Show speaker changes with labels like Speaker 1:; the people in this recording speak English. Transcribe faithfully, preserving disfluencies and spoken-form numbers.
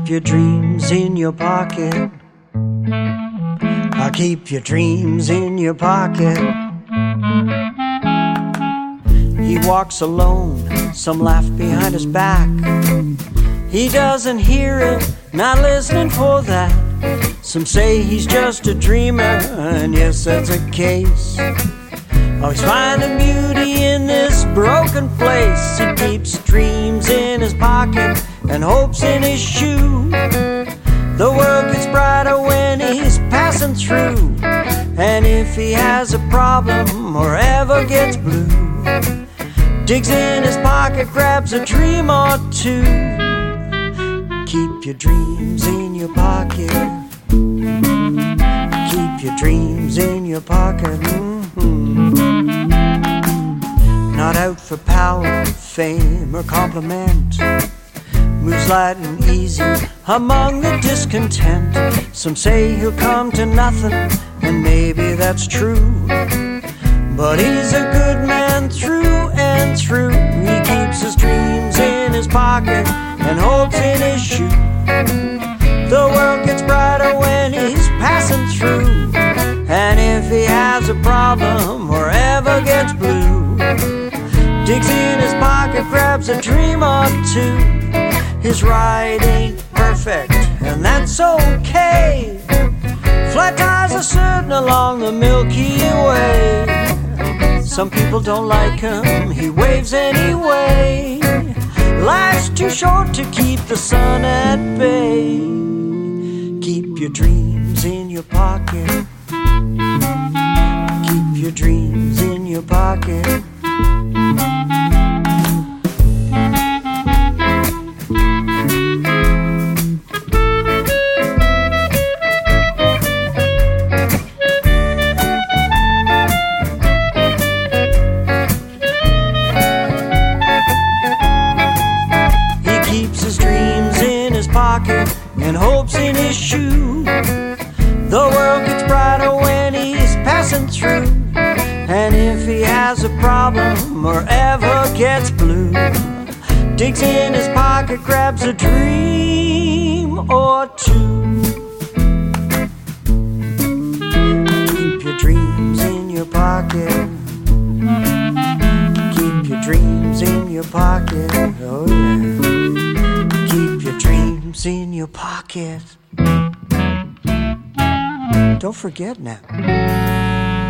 Speaker 1: keep your dreams in your pocket. I'll keep your dreams in your pocket. He walks alone, some laugh behind his back. He doesn't hear it, not listening for that. Some say he's just a dreamer, and yes, that's a case. Oh, he's finding beauty in this broken place. He keeps dreams in his pocket and hopes in his shoe. The world gets brighter when he's passing through. And if he has a problem or ever gets blue, digs in his pocket, grabs a dream or two. Keep your dreams in your pocket. Keep your dreams in your pocket. Mm-hmm. Not out for power, fame, or compliment. Moves light and easy among the discontent. Some say he'll come to nothing, and maybe that's true. But he's a good man through and through. He keeps his dreams in his pocket and hopes in his shoe. The world gets brighter when he's passing through. And if he has a problem or ever gets blue, digs in his pocket, grabs a dream or two. His ride ain't perfect, and that's okay. Flat tires are certain along the Milky Way. Some people don't like him, he waves anyway. Life's too short to keep the sun at bay. Keep your dreams in your pocket. Keep your dreams in your pocket. And hopes in his shoe. The world gets brighter when he's passing through. And if he has a problem or ever gets blue, digs in his pocket, grabs a dream or two. Keep your dreams in your pocket. Keep your dreams in your pocket. Oh yeah. Keep your dreams in your pocket. Don't forget now.